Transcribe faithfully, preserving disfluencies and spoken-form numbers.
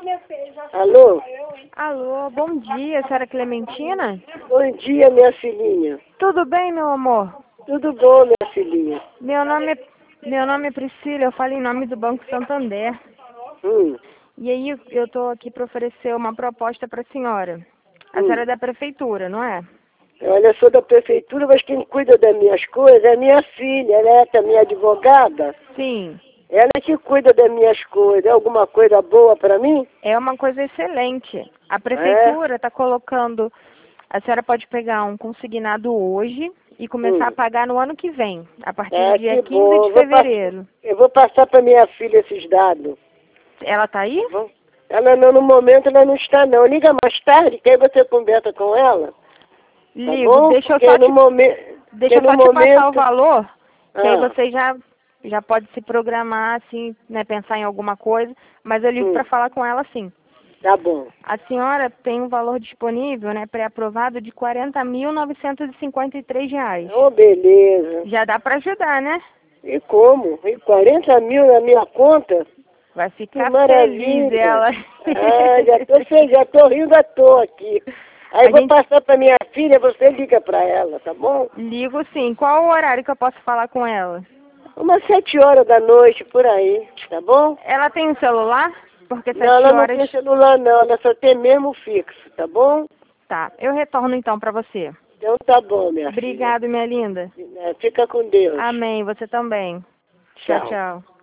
Alô? Alô, bom dia, senhora Clementina? Bom dia, minha filhinha. Tudo bem, meu amor? Tudo bom, minha filhinha? Meu nome é, meu nome é Priscila, eu falo em nome do Banco Santander. Hum, E aí eu estou aqui para oferecer uma proposta para a senhora. A hum. senhora é da prefeitura, não é? Olha, eu sou da prefeitura, mas quem cuida das minhas coisas é minha filha. Ela é a minha advogada. Sim. Ela é que cuida das minhas coisas. É alguma coisa boa para mim? É uma coisa excelente. A prefeitura está colocando... A senhora pode pegar um consignado hoje e começar Hum. a pagar no ano que vem, a partir É, do dia que quinze bom. de Eu vou pass- fevereiro. Eu vou passar para minha filha esses dados. Ela está aí? Tá bom? Ela não, no momento ela não está não. Liga mais tarde, que aí você conversa com ela. Tá Ligo, bom? deixa eu Porque só no te, momento... deixa eu no só te passar o momento... valor, que aí Ah, você já, já pode se programar, assim, né, pensar em alguma coisa, mas eu ligo hum, para falar com ela sim. tá bom. A senhora tem um valor disponível, né, pré-aprovado de quarenta mil novecentos e cinquenta e três reais. Oh, beleza. Já dá para ajudar, né? E como? E quarenta mil na minha conta? Vai Que ficar feliz maravilha. ela. Ah, já tô, fe- já tô rindo à toa aqui. Aí A vou gente passar para minha filha, você liga para ela, tá bom? ligo sim. Qual o horário que eu posso falar com ela? Umas sete horas da noite, por aí, tá bom? Ela tem um celular? Porque Não, sete ela não horas... tem celular não, ela só tem mesmo fixo, tá bom? Tá, eu retorno então para você. Então tá bom, minha filha. Obrigado, minha linda. É, fica com Deus. Amém, você também. Tchau, Tchau. tchau.